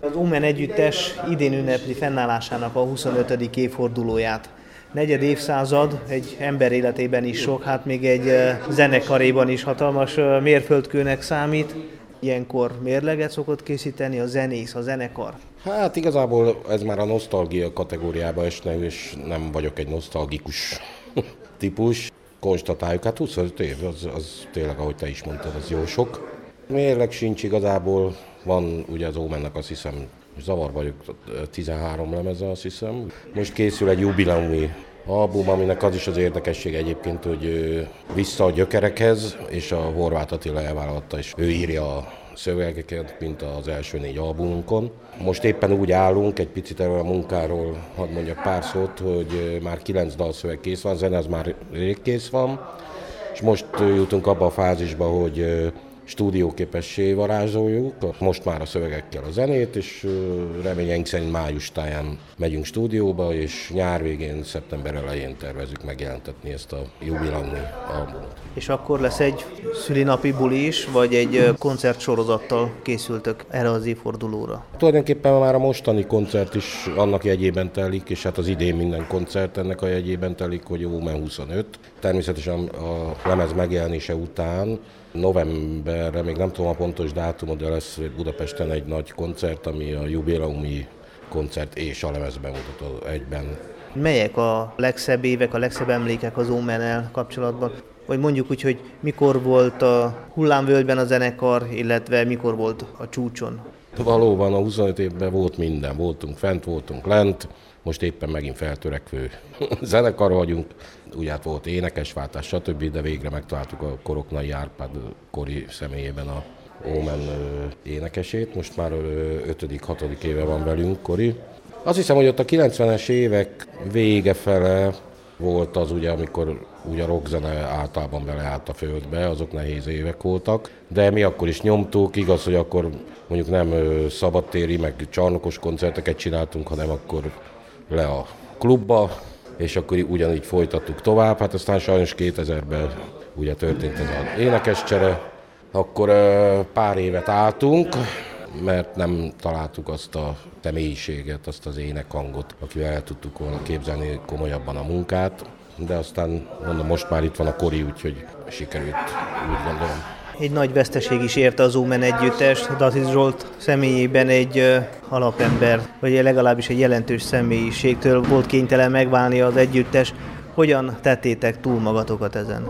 Az Omen együttes idén ünnepli fennállásának a 25. évfordulóját. Negyed évszázad egy ember életében is sok, hát még egy zenekaréban is hatalmas mérföldkőnek számít. Ilyenkor mérleget szokott készíteni a zenész, a zenekar? Hát igazából ez már a nosztalgia kategóriába esne, és nem vagyok egy nosztalgikus típus. Konstatáljuk, hát 25 év, az tényleg, ahogy te is mondtad, az jó sok. Mérleg sincs igazából, van ugye az Omennek, azt hiszem, zavar vagyok, 13 lemeze, azt hiszem. Most készül egy jubileumi album, aminek az is az érdekesség egyébként, hogy vissza a gyökerekhez, és a Horváth Attila elvállalta, és ő írja a szövegeket, mint az első 4 albumunkon. Most éppen úgy állunk, egy picit erről a munkáról hadd mondjak pár szót, hogy már 9 dalszöveg kész van, a zene az már rég kész van, és most jutunk abba a fázisba, hogy stúdióképessé varázsoljuk, most már a szövegekkel a zenét, és reményeink szerint május táján megyünk stúdióba, és nyár végén, szeptember elején tervezzük megjelentetni ezt a jubileumi albumot. És akkor lesz egy szülinapi buli is, vagy egy koncertsorozattal készültök erre az évfordulóra? Tulajdonképpen már a mostani koncert is annak jegyében telik, és hát az idén minden koncert ennek a jegyében telik, hogy Omen 25. Természetesen a lemez megjelenése után novemberre, még nem tudom a pontos dátumot, de lesz Budapesten egy nagy koncert, ami a jubileumi koncert és a lemez bemutató egyben. Melyek a legszebb évek, a legszebb emlékek az Omennel kapcsolatban? Vagy mondjuk úgy, hogy mikor volt a hullámvölgyben a zenekar, illetve mikor volt a csúcson? Valóban a 25 évben volt minden. Voltunk fent, voltunk lent, most éppen megint feltörekvő zenekar vagyunk. Ugye hát volt énekesváltás, stb., de végre megtaláltuk a Koroknai Árpád Kori személyében a Omen énekesét. Most már 5.-6. éve van velünk Kori. Azt hiszem, hogy ott a 90-es évek vége fele volt az, ugye, amikor ugye a rockzene általában beleállt a földbe, azok nehéz évek voltak, de mi akkor is nyomtuk, igaz, hogy akkor mondjuk nem szabadtéri, meg csarnokos koncerteket csináltunk, hanem akkor le a klubba, és akkor ugyanígy folytattuk tovább. Hát aztán sajnos 2000-ben ugye történt ez az énekescsere, akkor pár évet álltunk, mert nem találtuk azt a személyiséget, azt az énekhangot, akivel el tudtuk volna képzelni komolyabban a munkát, de aztán mondom, most már itt van a Kori, úgyhogy sikerült, úgy gondolom. Egy nagy veszteség is érte az Omen együttest, Dacis Zsolt személyében egy alapember, vagy legalábbis egy jelentős személyiségtől volt kénytelen megválni az együttes. Hogyan tettétek túl magatokat ezen?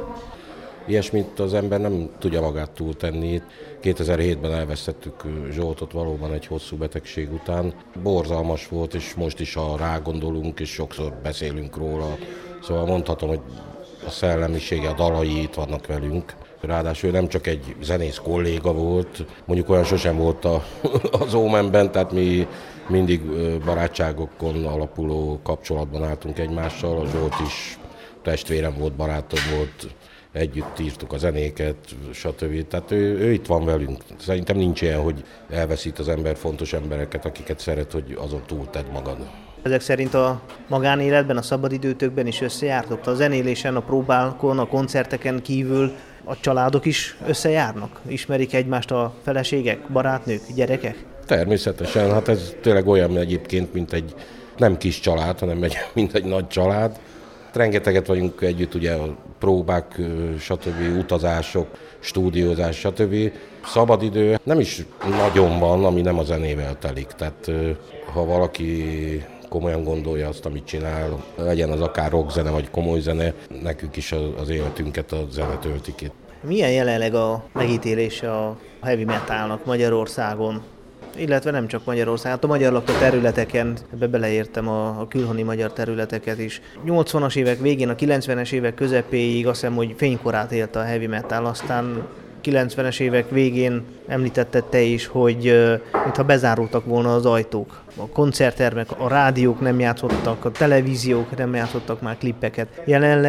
Ilyesmit az ember nem tudja magát túltenni. 2007-ben elvesztettük Zsoltot valóban egy hosszú betegség után. Borzalmas volt, és most is, ha rágondolunk, és sokszor beszélünk róla. Szóval mondhatom, hogy a szellemisége, a dalai itt vannak velünk. Ráadásul nem csak egy zenész kolléga volt, mondjuk olyan sosem volt az Omenben, tehát mi mindig barátságokon alapuló kapcsolatban álltunk egymással. A Zsolt is testvérem volt, barátom volt, együtt írtuk a zenéket, stb. Tehát ő itt van velünk. Szerintem nincs ilyen, hogy elveszít az ember fontos embereket, akiket szeret, hogy azon túlted magad. Ezek szerint a magánéletben, a szabadidőtökben is összejártok? A zenélésen, a próbálkon, a koncerteken kívül a családok is összejárnak? Ismerik egymást a feleségek, barátnők, gyerekek? Természetesen, hát ez tényleg olyan egyébként, mint egy nem kis család, hanem mint egy nagy család. Rengeteget vagyunk együtt, ugye a próbák, stb., utazások, stúdiózás, stb. Szabadidő nem is nagyon van, ami nem a zenével telik. Tehát ha valaki komolyan gondolja azt, amit csinál, legyen az akár rockzene vagy komoly zene, nekünk is az életünket a zene tölti ki. Milyen jelenleg a megítélése a heavy metalnak Magyarországon? Illetve nem csak Magyarországon, hát a magyar lakta területeken, ebbe beleértem a külhoni magyar területeket is. 80-as évek végén, a 90-es évek közepéig azt hiszem, hogy fénykorát élte a heavy metal, aztán 90-es évek végén említetted te is, hogy mintha bezárultak volna az ajtók. A koncerttermek, a rádiók nem játszottak, a televíziók nem játszottak már klippeket. Jelenleg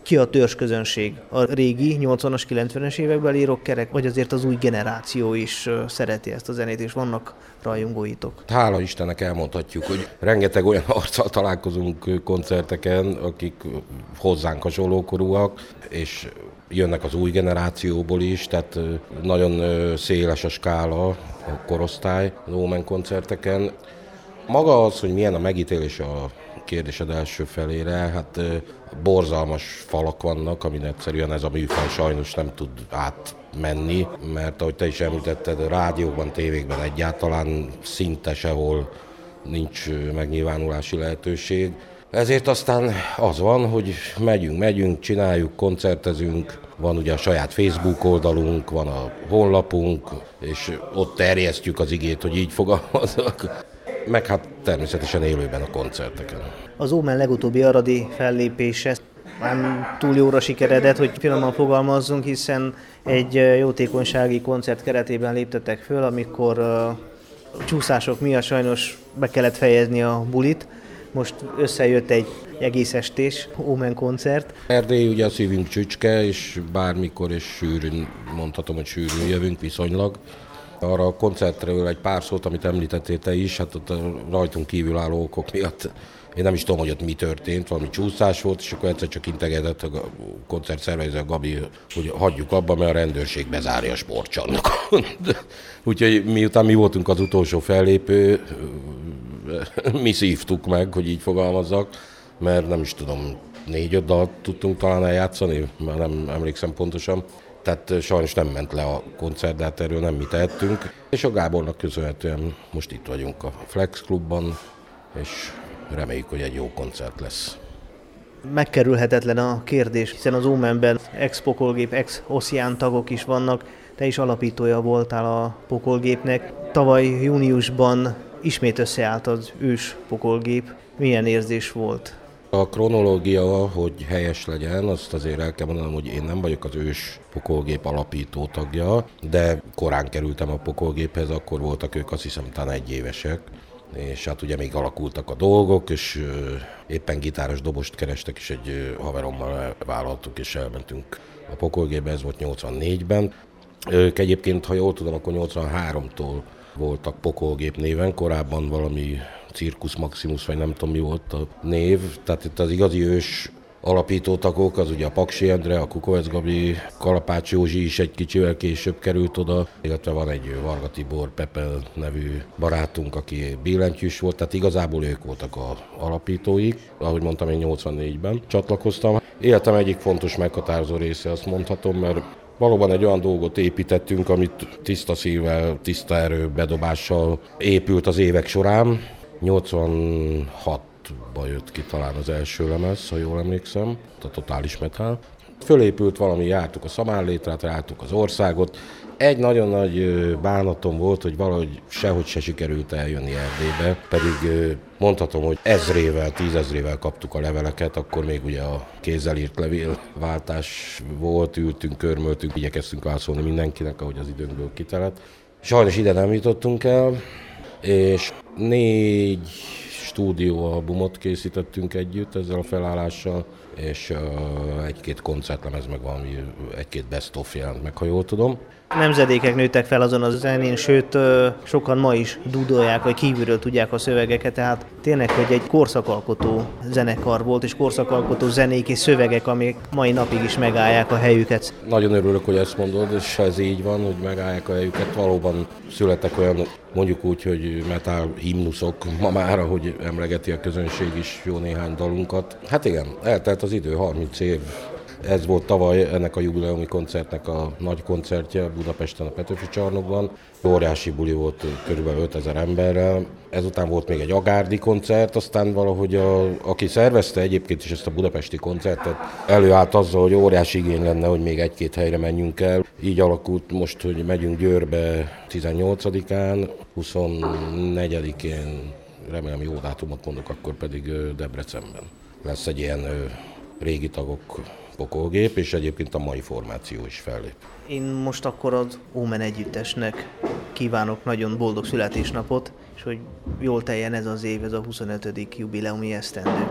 Ki a törzsközönség? A régi 80-as, 90-es évekbeli rockerek, vagy azért az új generáció is szereti ezt a zenét, és vannak rajongóitok? Hála Istennek elmondhatjuk, hogy rengeteg olyan arccal találkozunk koncerteken, akik hozzánk hasonlókorúak, és jönnek az új generációból is, tehát nagyon széles a skála, a korosztály az Omen koncerteken. Maga az, hogy milyen a megítélés a kérdésed első felére, hát borzalmas falak vannak, amin egyszerűen ez a műfaj sajnos nem tud átmenni, mert ahogy te is említetted, rádióban, tévékben egyáltalán szinte sehol nincs megnyilvánulási lehetőség. Ezért aztán az van, hogy megyünk, csináljuk, koncertezünk, van ugye a saját Facebook oldalunk, van a honlapunk, és ott terjesztjük az igét, hogy így fogalmazzak. Meg hát természetesen élőben a koncerteken. Az Omen legutóbbi aradi fellépése nem túl jóra sikeredett, hogy finoman fogalmazzunk, hiszen egy jótékonysági koncert keretében léptetek föl, amikor csúszások miatt sajnos be kellett fejezni a bulit. Most összejött egy egész estés Omen koncert. Erdély ugye a szívünk csücske, és bármikor és sűrűn, mondhatom, hogy sűrűn jövünk viszonylag. Arra a koncertről egy pár szót, amit említettél te is, hát ott a rajtunk kívülálló okok miatt én nem is tudom, hogy ott mi történt, valami csúszás volt, és akkor egyszer csak integetett a koncertszervező a Gabi, hogy hagyjuk abba, mert a rendőrség bezárja a sportcsarnokon. Úgyhogy miután mi voltunk az utolsó fellépő, mi szívtuk meg, hogy így fogalmazzak, mert nem is tudom, 4-5 dalt tudtunk talán eljátszani, már nem emlékszem pontosan. Tehát sajnos nem ment le a koncert, de hát erről nem mi tehettünk. És a Gábornak köszönhetően most itt vagyunk a Flex Klubban, és reméljük, hogy egy jó koncert lesz. Megkerülhetetlen a kérdés, hiszen az Omenben ex-Pokolgép, ex-Ocean tagok is vannak. Te is alapítója voltál a Pokolgépnek. Tavaly júniusban ismét összeállt az ős Pokolgép. Milyen érzés volt? A kronológia, hogy helyes legyen, azt azért el kell mondanom, hogy én nem vagyok az ős Pokolgép alapító tagja, de korán kerültem a Pokolgéphez, akkor voltak ők azt hiszem talán 1 évesek, és hát ugye még alakultak a dolgok, és éppen gitáros dobost kerestek, és egy haverommal vállaltuk, és elmentünk a Pokolgépbe, ez volt 84-ben. Ők egyébként, ha jól tudom, akkor 83-tól voltak Pokolgép néven, korábban valami Circus Maximus, vagy nem tudom mi volt a név, tehát itt az igazi ős alapítótagok, az ugye a Paksi Endre, a Kukovec Gabi, Kalapács Józsi is egy kicsivel később került oda, illetve van egy Varga Tibor Pepel nevű barátunk, aki billentyűs volt, tehát igazából ők voltak az alapítóik. Ahogy mondtam, én 84-ben csatlakoztam. Életem egyik fontos meghatározó része, azt mondhatom, mert valóban egy olyan dolgot építettünk, amit tiszta szívvel, tiszta erő bedobással épült az évek során. 86-ban jött ki talán az első lemez, ha jól emlékszem, a Totális Metal. Fölépült valami, jártuk a Szamárlétrát, jártuk az országot. Egy nagyon nagy bánatom volt, hogy valahogy sehogy se sikerült eljönni Erdélybe, pedig mondhatom, hogy 1000-ével, 10 000-ével kaptuk a leveleket, akkor még ugye a kézzel írt levélváltás volt, ültünk, körmöltünk, igyekeztünk válaszolni mindenkinek, ahogy az időnkből kitelett. Sajnos ide nem jutottunk el, és 4 stúdióalbumot készítettünk együtt ezzel a felállással, és 1-2 koncertlemez, meg valami 1-2 best-of jelent meg, ha jól tudom. Nemzedékek nőttek fel azon a zenén, sőt, sokan ma is dúdolják, vagy kívülről tudják a szövegeket, tehát tényleg, hogy egy korszakalkotó zenekar volt, és korszakalkotó zenék és szövegek, amik mai napig is megállják a helyüket. Nagyon örülök, hogy ezt mondod, és ez így van, hogy megállják a helyüket. Valóban születtek olyan, mondjuk úgy, hogy metal himnuszok ma már, ahogy emlegeti a közönség is jó néhány dalunkat. Hát igen, eltelt az idő, 30 év. Ez volt tavaly ennek a jubileumi koncertnek a nagy koncertje Budapesten a Petőfi Csarnokban. Óriási buli volt körülbelül 5000 emberrel. Ezután volt még egy agárdi koncert, aztán valahogy aki szervezte egyébként is ezt a budapesti koncertet, előállt azzal, hogy óriási igény lenne, hogy még 1-2 helyre menjünk el. Így alakult most, hogy megyünk Győrbe 18-án, 24-én, remélem jó dátumot mondok, akkor pedig Debrecenben lesz egy ilyen régi tagok Pokolgép, és egyébként a mai formáció is fellép. Én most akkor az Omen együttesnek kívánok nagyon boldog születésnapot, és hogy jól teljen ez az év, ez a 25. jubileumi esztendő.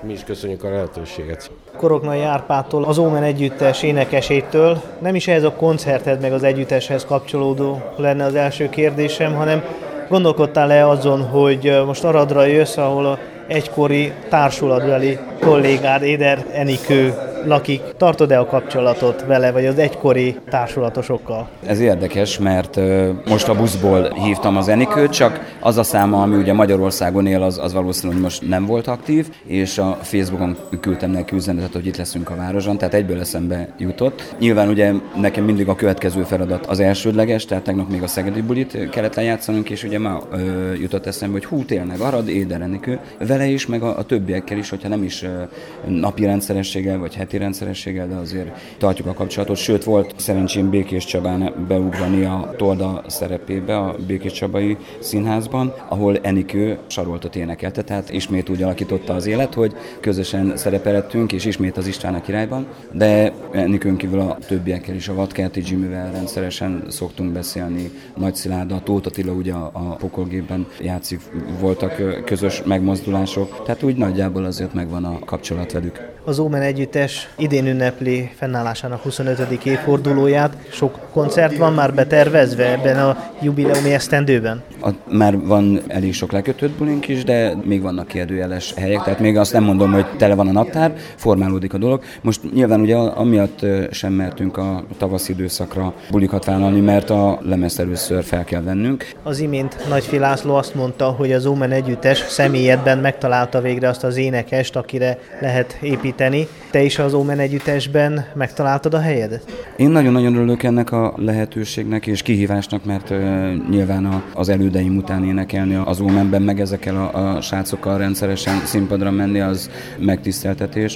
Mi is köszönjük a lehetőséget. Koroknai Árpádtól, az Ómen együttes énekesétől. Nem is ehhez a koncerthez meg az együtteshez kapcsolódó lenne az első kérdésem, hanem gondolkodtál-e azon, hogy most Aradra jössz, ahol a egykori társulatbeli kollégád Éder Enikő lakik. Tartod-e a kapcsolatot vele, vagy az egykori társulatosokkal? Ez érdekes, mert most a buszból hívtam az Enikőt, csak az a száma, ami ugye Magyarországon él, az valószínűleg most nem volt aktív, és a Facebookon küldtem neki üzenetet, hogy itt leszünk a városon, tehát egyből eszembe jutott. Nyilván ugye nekem mindig a következő feladat az elsődleges, tehát tegnap még a szegedi bulit kellett lejátszanunk, és ugye már jutott eszembe, hogy tényleg Arad, Éder Enikő, vele is, meg a többiekkel is, hogyha nem is napi rendszerességgel, vagy heti rendszerességgel, de azért tartjuk a kapcsolatot. Sőt, volt szerencsém Békés Csabán beugrani a Torda szerepébe, a Békés Csabai Színházban, ahol Enikő Saroltot énekelte, tehát ismét úgy alakította az élet, hogy közösen szerepeltünk, és ismét az István a királyban, de Enikőn kívül a többiekkel is, a Vadkerti Jimmyvel rendszeresen szoktunk beszélni, Nagy Szilárd, a Tóth Attila ugye a Pokolgépben játszik, voltak közös megmozdulások, tehát úgy nagyjából azért megvan a kapcsolat velük. Az Ómen együttes idén ünnepli fennállásának 25. évfordulóját. Sok koncert van már betervezve ebben a jubileumi esztendőben? Már van elég sok lekötött bulink is, de még vannak kérdőjeles helyek, tehát még azt nem mondom, hogy tele van a naptár, formálódik a dolog. Most nyilván ugye amiatt sem mertünk a tavaszi időszakra bulikat vállalni, mert a lemezt először fel kell vennünk. Az imént Nagyfi László azt mondta, hogy az Ómen együttes személyedben megtalálta végre azt az énekest, akire lehet építeni. Te is az Ómen együttesben megtaláltad a helyedet? Én nagyon-nagyon örülök ennek a lehetőségnek és kihívásnak, mert nyilván az elődeim után énekelni az Ómenben, meg ezekkel a srácokkal rendszeresen színpadra menni, az megtiszteltetés.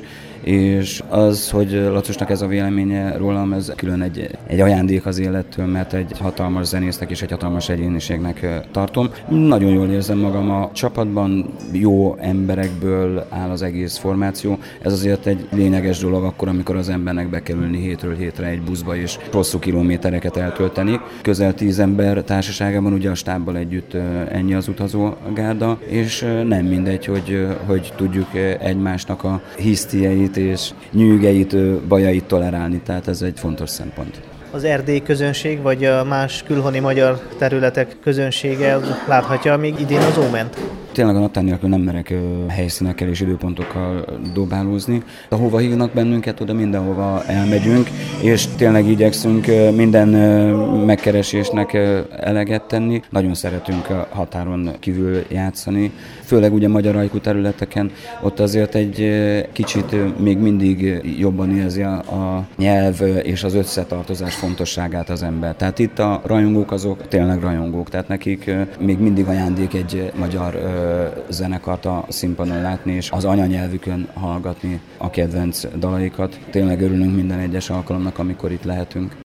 És az, hogy Lacosnak ez a véleménye rólam, ez külön egy ajándék az élettől, mert egy hatalmas zenésznek és egy hatalmas egyéniségnek tartom. Nagyon jól érzem magam a csapatban, jó emberekből áll az egész formáció. Ez azért egy lényeges dolog akkor, amikor az embernek be kell ülni hétről hétre egy buszba és hosszú kilométereket eltölteni. Közel 10 ember társaságában, ugye a stábbal együtt ennyi az utazógárda, és nem mindegy, hogy tudjuk egymásnak a hisztieit és nyűgeit, bajait tolerálni, tehát ez egy fontos szempont. Az erdélyi közönség, vagy a más külhoni magyar területek közönsége láthatja még idén az Óment? Tényleg a naptár nélkül nem merek helyszínekkel és időpontokkal dobálózni. Ahova hívnak bennünket, oda mindenhova elmegyünk, és tényleg igyekszünk minden megkeresésnek eleget tenni. Nagyon szeretünk a határon kívül játszani, főleg ugye magyar ajkú területeken. Ott azért egy kicsit még mindig jobban érzi a nyelv és az összetartozás fontosságát az ember. Tehát itt a rajongók azok tényleg rajongók, tehát nekik még mindig ajándék egy magyar zenekart a színpadon látni, és az anyanyelvükön hallgatni a kedvenc dalaikat. Tényleg örülünk minden egyes alkalomnak, amikor itt lehetünk.